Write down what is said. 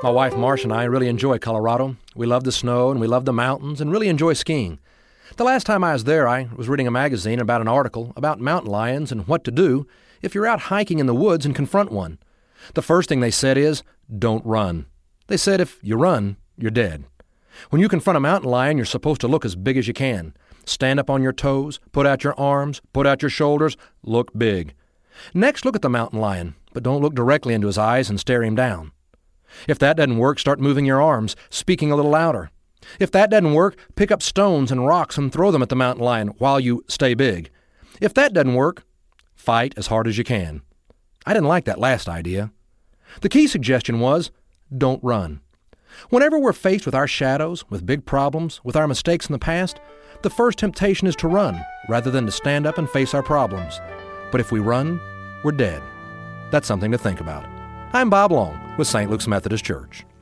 My wife Marcia and I really enjoy Colorado. We love the snow and we love the mountains and really enjoy skiing. The last time I was there, I was reading a magazine about an article about mountain lions and what to do if you're out hiking in the woods and confront one. The first thing they said is, don't run. They said if you run, you're dead. When you confront a mountain lion, you're supposed to look as big as you can. Stand up on your toes, put out your arms, put out your shoulders, look big. Next, look at the mountain lion, but don't look directly into his eyes and stare him down. If that doesn't work, start moving your arms, speaking a little louder. If that doesn't work, pick up stones and rocks and throw them at the mountain lion while you stay big. If that doesn't work, fight as hard as you can. I didn't like that last idea. The key suggestion was, don't run. Whenever we're faced with our shadows, with big problems, with our mistakes in the past, the first temptation is to run rather than to stand up and face our problems. But if we run, we're dead. That's something to think about. I'm Bob Long with St. Luke's Methodist Church.